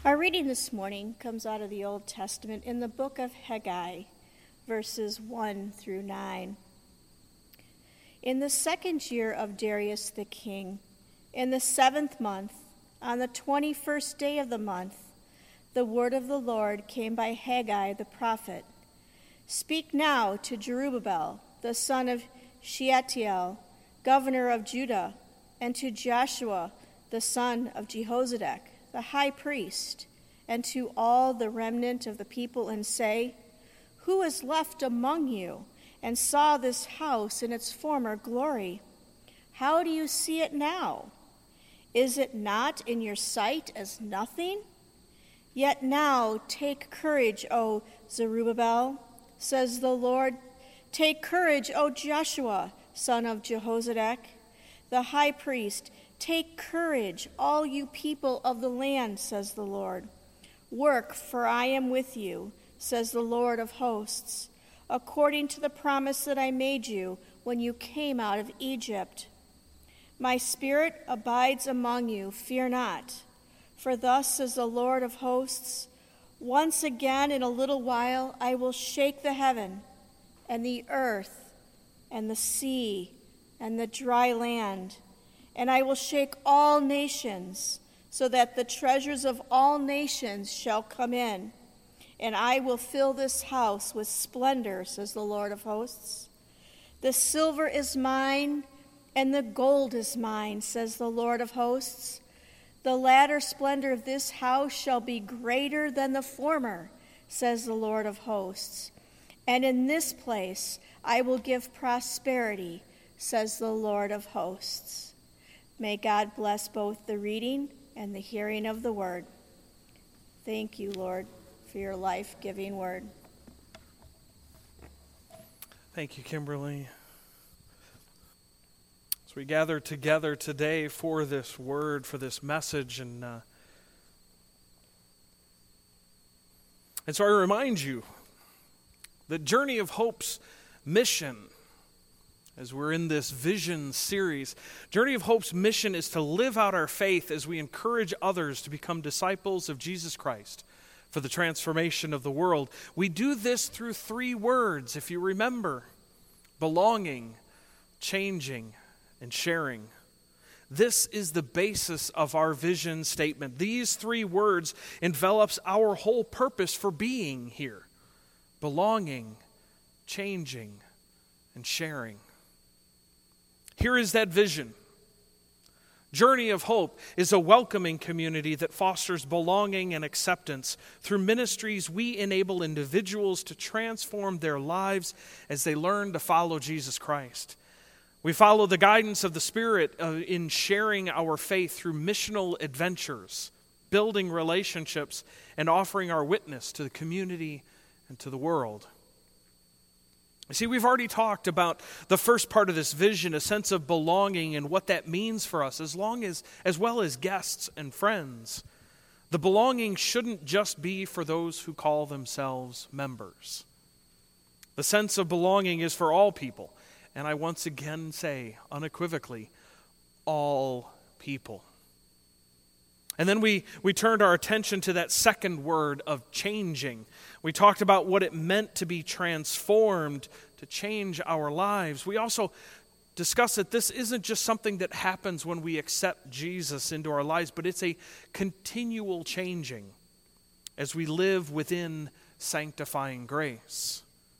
Our reading this morning comes out of the Old Testament in the book of Haggai, verses 1 through 9. In the 2nd year of Darius the king, in the 7th month, on the 21st day of the month, the word of the Lord came by Haggai the prophet. Speak now to Zerubbabel, the son of Shealtiel, governor of Judah, and to Joshua, the son of Jehozadak, the high priest, and to all the remnant of the people, and say, Who is left among you and saw this house in its former glory? How do you see it now? Is it not in your sight as nothing? Yet now take courage, O Zerubbabel, says the Lord. Take courage, O Joshua, son of Jehozadak, the high priest. Take courage, all you people of the land, says the Lord. Work, for I am with you, says the Lord of hosts, according to the promise that I made you when you came out of Egypt. My spirit abides among you, fear not. For thus says the Lord of hosts, once again in a little while I will shake the heaven and the earth and the sea and the dry land, and I will shake all nations, so that the treasures of all nations shall come in. And I will fill this house with splendor, says the Lord of hosts. The silver is mine, and the gold is mine, says the Lord of hosts. The latter splendor of this house shall be greater than the former, says the Lord of hosts. And in this place I will give prosperity, says the Lord of hosts. May God bless both the reading and the hearing of the word. Thank you, Lord, for your life-giving word. Thank you, Kimberly. As we gather together today for this word, for this message, and so I remind you that Journey of Hope's mission, as we're in this vision series, Journey of Hope's mission is to live out our faith as we encourage others to become disciples of Jesus Christ for the transformation of the world. We do this through 3 words, if you remember: belonging, changing, and sharing. This is the basis of our vision statement. These 3 words envelops our whole purpose for being here: belonging, changing, and sharing. Here is that vision. Journey of Hope is a welcoming community that fosters belonging and acceptance. Through ministries, we enable individuals to transform their lives as they learn to follow Jesus Christ. We follow the guidance of the Spirit in sharing our faith through missional adventures, building relationships, and offering our witness to the community and to the world. You see, we've already talked about the first part of this vision, a sense of belonging and what that means for us, as well as guests and friends. The belonging shouldn't just be for those who call themselves members. The sense of belonging is for all people, and I once again say unequivocally, all people. And then we turned our attention to that second word of changing. We talked about what it meant to be transformed, to change our lives. We also discussed that this isn't just something that happens when we accept Jesus into our lives, but it's a continual changing as we live within sanctifying grace.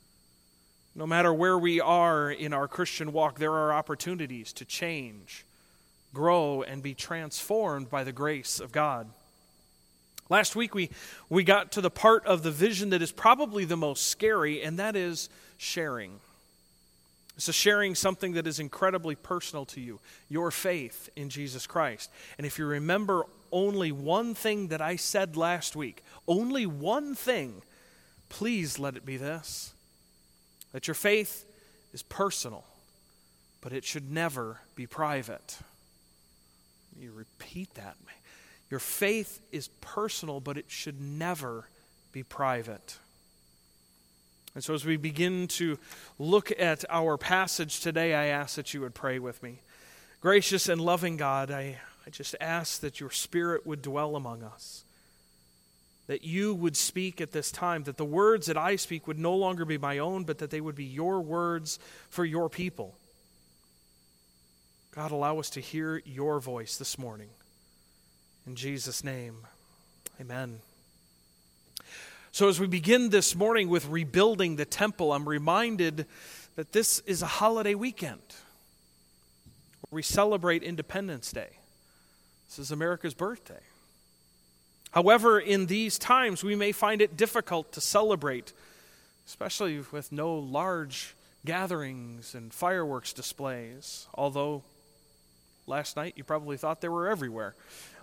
No matter where we are in our Christian walk, there are opportunities to change, grow, and be transformed by the grace of God. Last week we got to the part of the vision that is probably the most scary, and that is sharing. It's sharing something that is incredibly personal to you, your faith in Jesus Christ. And if you remember only one thing that I said last week, only one thing, please let it be this: that your faith is personal, but it should never be private. You repeat that. Your faith is personal, but it should never be private. And so as we begin to look at our passage today, I ask that you would pray with me. Gracious and loving God, I just ask that your Spirit would dwell among us. that you would speak at this time, that the words that I speak would no longer be my own, but that they would be your words for your people. God, allow us to hear your voice this morning. In Jesus' name, amen. So as we begin this morning with rebuilding the temple, I'm reminded that this is a holiday weekend where we celebrate Independence Day. This is America's birthday. However, in these times, we may find it difficult to celebrate, especially with no large gatherings and fireworks displays, although last night you probably thought they were everywhere.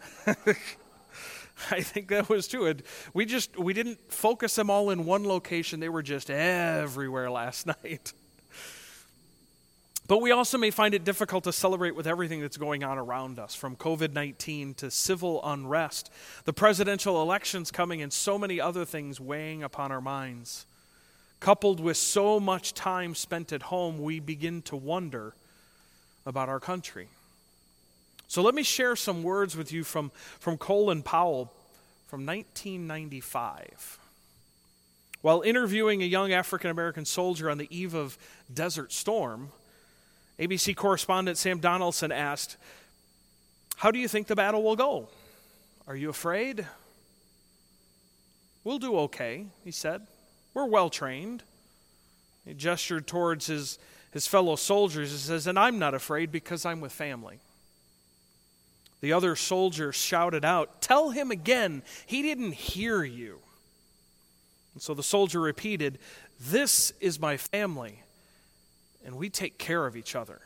I think that was true. We didn't focus them all in one location. They were just everywhere last night. But we also may find it difficult to celebrate with everything that's going on around us, from COVID-19 to civil unrest, the presidential elections coming, and so many other things weighing upon our minds. Coupled with so much time spent at home, we begin to wonder about our country. So let me share some words with you from Colin Powell from 1995. While interviewing a young African-American soldier on the eve of Desert Storm, ABC correspondent Sam Donaldson asked, "How do you think the battle will go? Are you afraid?" "We'll do okay," he said. "We're well trained." He gestured towards his fellow soldiers and says, "And I'm not afraid because I'm with family." The other soldier shouted out, "Tell him again, he didn't hear you." And so the soldier repeated, "This is my family, and we take care of each other."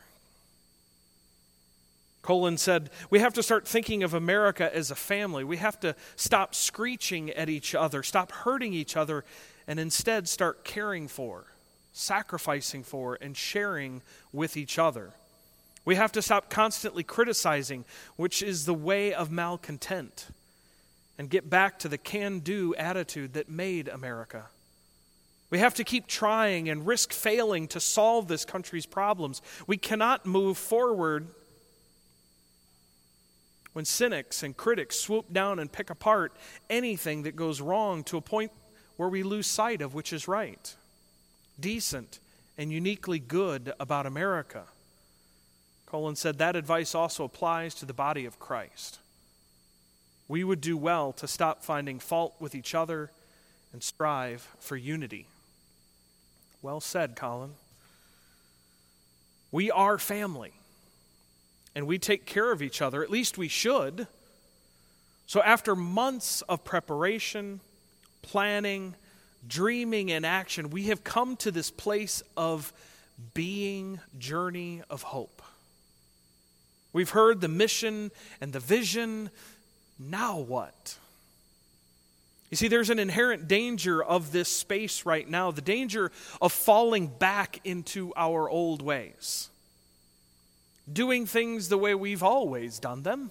Colin said, "We have to start thinking of America as a family. We have to stop screeching at each other, stop hurting each other, and instead start caring for, sacrificing for, and sharing with each other. We have to stop constantly criticizing, which is the way of malcontent, and get back to the can-do attitude that made America. We have to keep trying and risk failing to solve this country's problems. We cannot move forward when cynics and critics swoop down and pick apart anything that goes wrong to a point where we lose sight of which is right, decent, and uniquely good about America." Colin said that advice also applies to the body of Christ. We would do well to stop finding fault with each other and strive for unity. Well said, Colin. We are family, and we take care of each other, at least we should. So after months of preparation, planning, dreaming, and action, we have come to this place of being Journey of Hope. We've heard the mission and the vision. Now what? You see, there's an inherent danger of this space right now, the danger of falling back into our old ways, doing things the way we've always done them,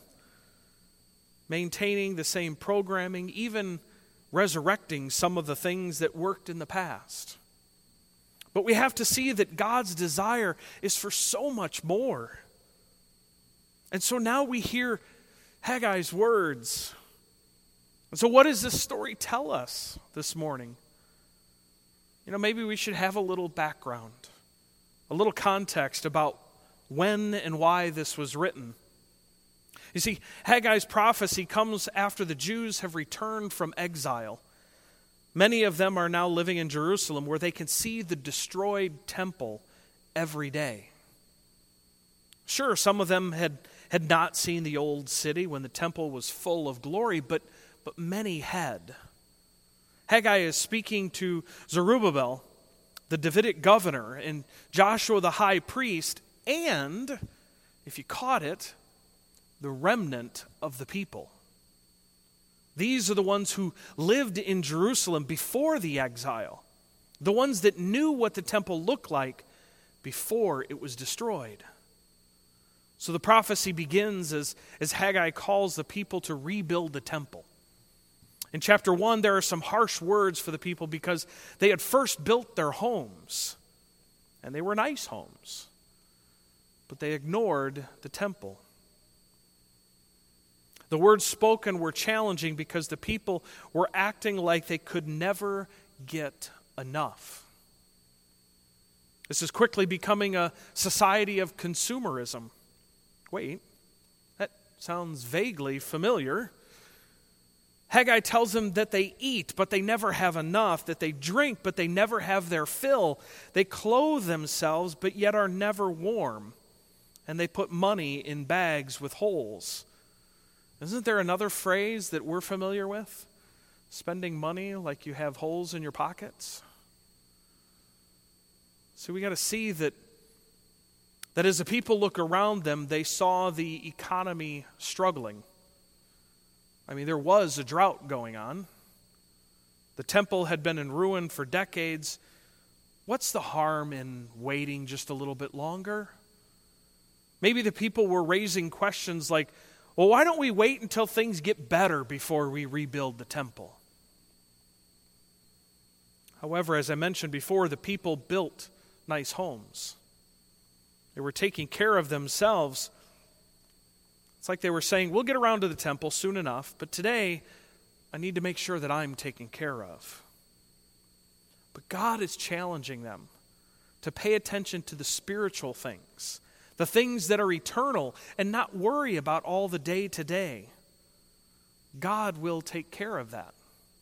maintaining the same programming, even resurrecting some of the things that worked in the past. But we have to see that God's desire is for so much more. And so now we hear Haggai's words. And so what does this story tell us this morning? Maybe we should have a little background, a little context about when and why this was written. You see, Haggai's prophecy comes after the Jews have returned from exile. Many of them are now living in Jerusalem, where they can see the destroyed temple every day. Sure, some of them had not seen the old city when the temple was full of glory, but many had. Haggai is speaking to Zerubbabel, the Davidic governor, and Joshua the high priest, and, if you caught it, the remnant of the people. These are the ones who lived in Jerusalem before the exile, the ones that knew what the temple looked like before it was destroyed. So the prophecy begins as Haggai calls the people to rebuild the temple. In chapter 1, there are some harsh words for the people because they had first built their homes, and they were nice homes, but they ignored the temple. The words spoken were challenging because the people were acting like they could never get enough. This is quickly becoming a society of consumerism. Wait, that sounds vaguely familiar. Haggai tells them that they eat, but they never have enough, that they drink, but they never have their fill. They clothe themselves, but yet are never warm. And they put money in bags with holes. Isn't there another phrase that we're familiar with? Spending money like you have holes in your pockets? So we got to see that as the people look around them, they saw the economy struggling. I mean, there was a drought going on. The temple had been in ruin for decades. What's the harm in waiting just a little bit longer? Maybe the people were raising questions like, well, why don't we wait until things get better before we rebuild the temple? However, as I mentioned before, the people built nice homes. They were taking care of themselves. It's like they were saying, we'll get around to the temple soon enough, but today I need to make sure that I'm taken care of. But God is challenging them to pay attention to the spiritual things, the things that are eternal, and not worry about all the day-to-day. God will take care of that.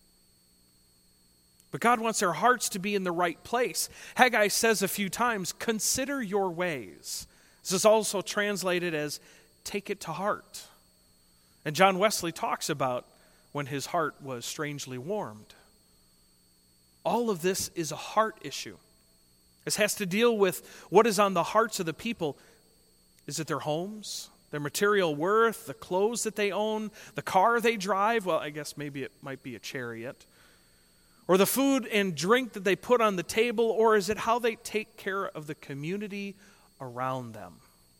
But God wants their hearts to be in the right place. Haggai says a few times, consider your ways. This is also translated as take it to heart. And John Wesley talks about when his heart was strangely warmed. All of this is a heart issue. This has to deal with what is on the hearts of the people. Is it their homes, their material worth, the clothes that they own, the car they drive? Well, I guess maybe it might be a chariot. Or the food and drink that they put on the table, or is it how they take care of the community around them?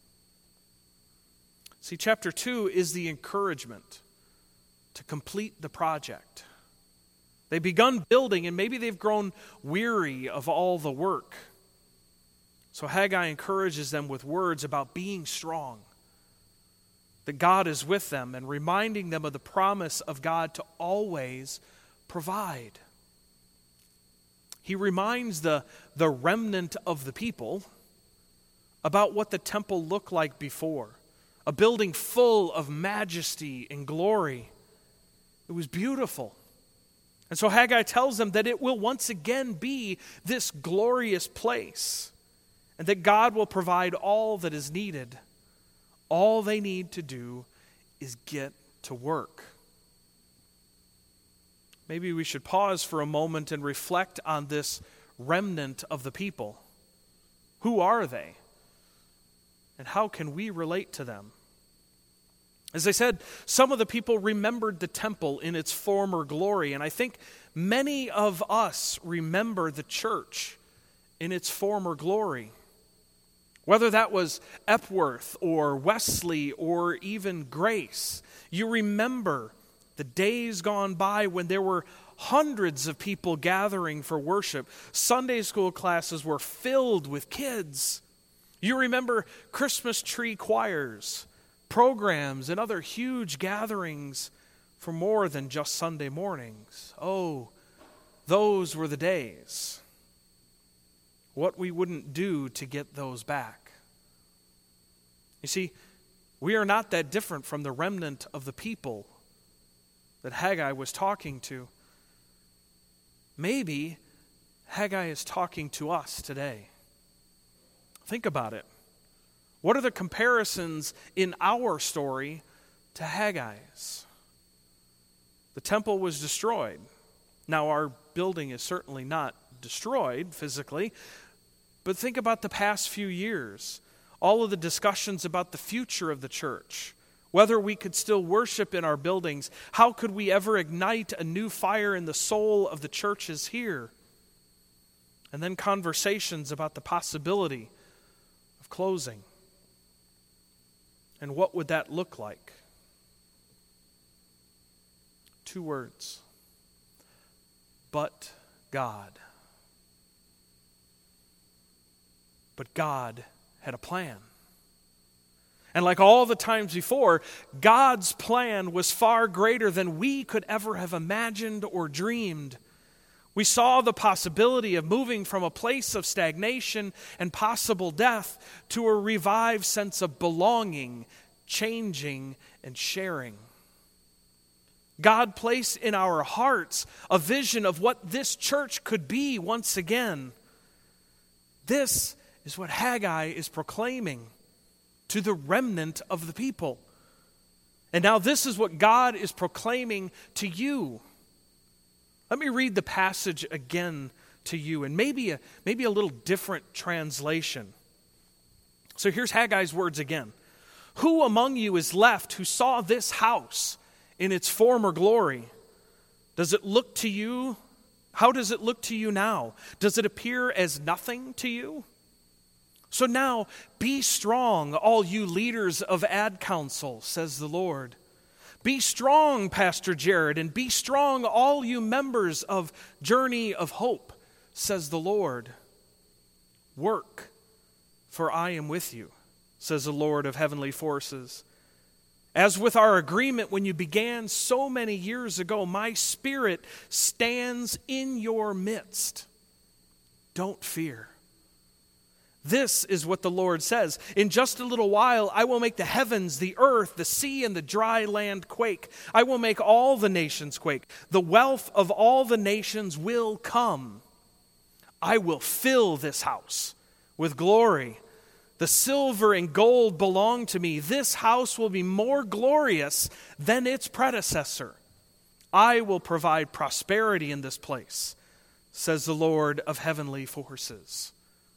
See, chapter 2 is the encouragement to complete the project. They've begun building, and maybe they've grown weary of all the work. So Haggai encourages them with words about being strong, that God is with them, and reminding them of the promise of God to always provide. He reminds the remnant of the people about what the temple looked like before, a building full of majesty and glory. It was beautiful. And so Haggai tells them that it will once again be this glorious place, and that God will provide all that is needed. All they need to do is get to work. Maybe we should pause for a moment and reflect on this remnant of the people. Who are they? And how can we relate to them? As I said, some of the people remembered the temple in its former glory, and I think many of us remember the church in its former glory. Whether that was Epworth or Wesley or even Grace, you remember the days gone by when there were hundreds of people gathering for worship. Sunday school classes were filled with kids. You remember Christmas tree choirs, programs, and other huge gatherings for more than just Sunday mornings. Oh, those were the days. What we wouldn't do to get those back. You see, we are not that different from the remnant of the people that Haggai was talking to. Maybe Haggai is talking to us today. Think about it. What are the comparisons in our story to Haggai's? The temple was destroyed. Now, our building is certainly not destroyed physically, but think about the past few years. All of the discussions about the future of the church, whether we could still worship in our buildings, how could we ever ignite a new fire in the soul of the churches here? And then conversations about the possibility of closing. And what would that look like? 2 words. But God. But God had a plan. And like all the times before, God's plan was far greater than we could ever have imagined or dreamed. We saw the possibility of moving from a place of stagnation and possible death to a revived sense of belonging, changing, and sharing. God placed in our hearts a vision of what this church could be once again. This is what Haggai is proclaiming to the remnant of the people. And now this is what God is proclaiming to you. Let me read the passage again to you, and maybe a little different translation. So here's Haggai's words again. Who among you is left who saw this house in its former glory? Does it look to you? How does it look to you now? Does it appear as nothing to you? So now be strong, all you leaders of Ad Council, says the Lord. Be strong, Pastor Jared, and be strong, all you members of Journey of Hope, says the Lord. Work, for I am with you, says the Lord of heavenly forces. As with our agreement when you began so many years ago, my Spirit stands in your midst. Don't fear. This is what the Lord says. In just a little while, I will make the heavens, the earth, the sea, and the dry land quake. I will make all the nations quake. The wealth of all the nations will come. I will fill this house with glory. The silver and gold belong to me. This house will be more glorious than its predecessor. I will provide prosperity in this place, says the Lord of heavenly forces.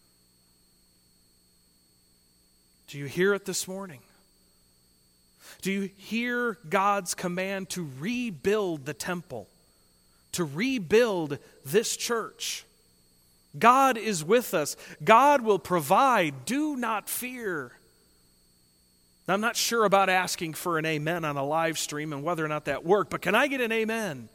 Do you hear it this morning? Do you hear God's command to rebuild the temple, to rebuild this church? God is with us. God will provide. Do not fear. Now, I'm not sure about asking for an amen on a live stream and whether or not that worked, but can I get an amen?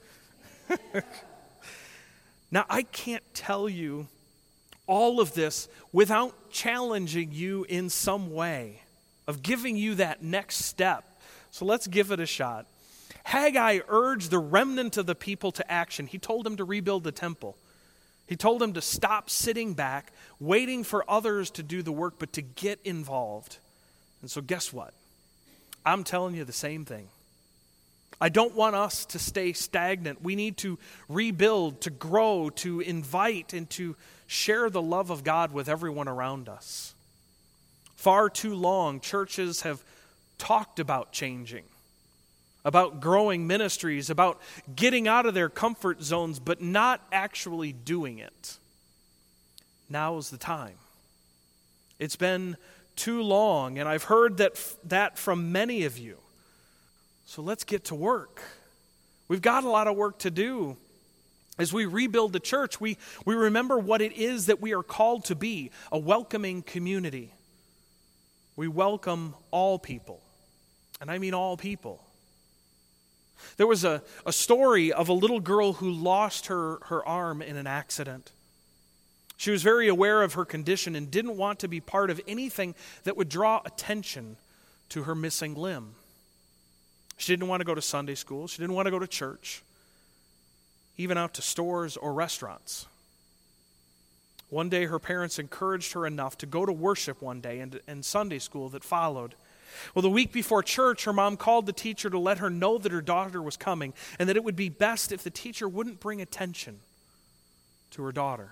Now, I can't tell you all of this without challenging you in some way, of giving you that next step. So let's give it a shot. Haggai urged the remnant of the people to action. He told them to rebuild the temple. He told them to stop sitting back, waiting for others to do the work, but to get involved. And so guess what? I'm telling you the same thing. I don't want us to stay stagnant. We need to rebuild, to grow, to invite, and to share the love of God with everyone around us. Far too long, churches have talked about changing, about growing ministries, about getting out of their comfort zones, but not actually doing it. Now is the time. It's been too long, and I've heard that from many of you. So let's get to work. We've got a lot of work to do. As we rebuild the church, we remember what it is that we are called to be, a welcoming community. We welcome all people, and I mean all people. There was a story of a little girl who lost her arm in an accident. She was very aware of her condition and didn't want to be part of anything that would draw attention to her missing limb. She didn't want to go to Sunday school. She didn't want to go to church, even out to stores or restaurants. One day, her parents encouraged her enough to go to worship one day and Sunday school that followed. Well, the week before church, her mom called the teacher to let her know that her daughter was coming and that it would be best if the teacher wouldn't bring attention to her daughter.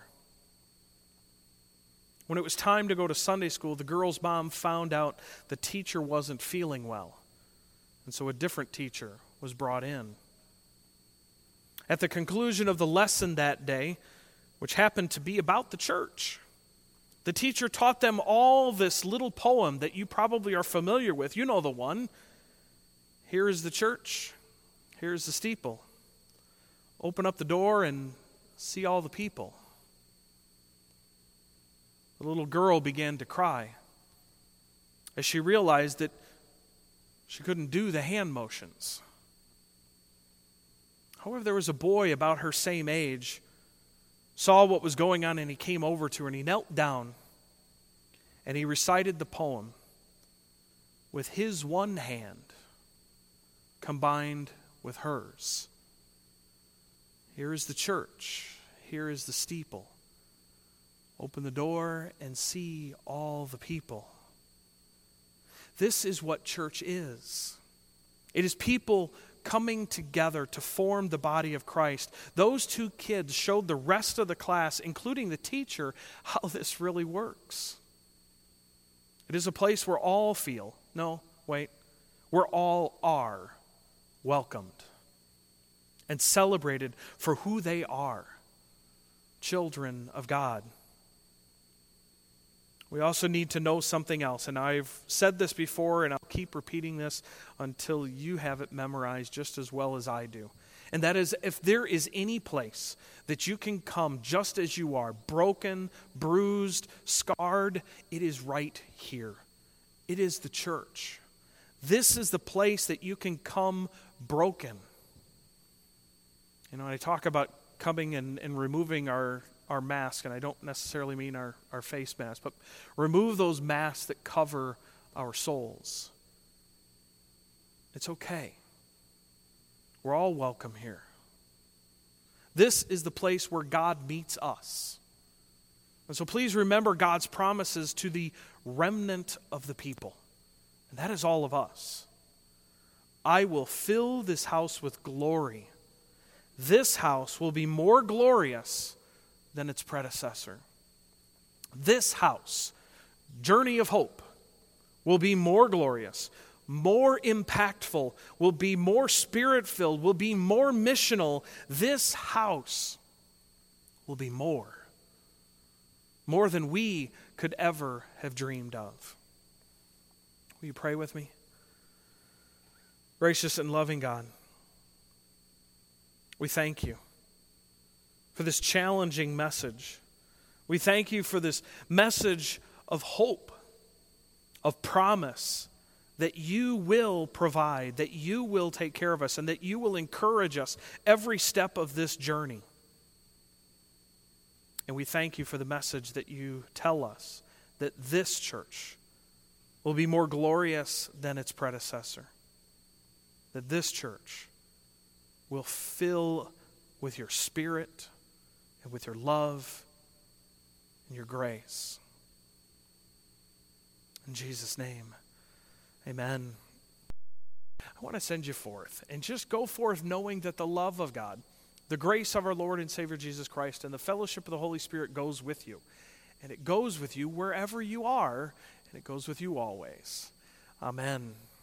When it was time to go to Sunday school, the girl's mom found out the teacher wasn't feeling well. And so a different teacher was brought in. At the conclusion of the lesson that day, which happened to be about the church, the teacher taught them all this little poem that you probably are familiar with. You know the one. Here is the church. Here's the steeple. Open up the door and see all the people. The little girl began to cry as she realized that she couldn't do the hand motions. However, there was a boy about her same age, saw what was going on, and he came over to her and he knelt down and he recited the poem. with his one hand combined with hers. Here is the church. Here is the steeple. Open the door and see all the people. This is what church is. It is people coming together to form the body of Christ. Those two kids showed the rest of the class, including the teacher, how this really works. It is a place where all feel, where all are welcomed and celebrated for who they are, children of God. We also need to know something else, and I've said this before, and I'll keep repeating this until you have it memorized just as well as I do. And that is, if there is any place that you can come just as you are, broken, bruised, scarred, it is right here. It is the church. This is the place that you can come broken. You know, I talk about coming and removing our mask, and I don't necessarily mean our face mask, but remove those masks that cover our souls. It's okay. We're all welcome here. This is the place where God meets us. And so please remember God's promises to the remnant of the people. And that is all of us. I will fill this house with glory. This house will be more glorious than its predecessor. This house, Journey of Hope, will be more glorious, more impactful, will be more spirit-filled, will be more missional. This house will be more than we could ever have dreamed of. Will you pray with me? Gracious and loving God, we thank you for this challenging message. We thank you for this message of hope, of promise, that you will provide, that you will take care of us, and that you will encourage us every step of this journey. And we thank you for the message that you tell us that this church will be more glorious than its predecessor. That this church will fill with your Spirit and with your love and your grace. In Jesus' name, amen. I want to send you forth, and just go forth knowing that the love of God, the grace of our Lord and Savior Jesus Christ, and the fellowship of the Holy Spirit goes with you. And it goes with you wherever you are, and it goes with you always. Amen.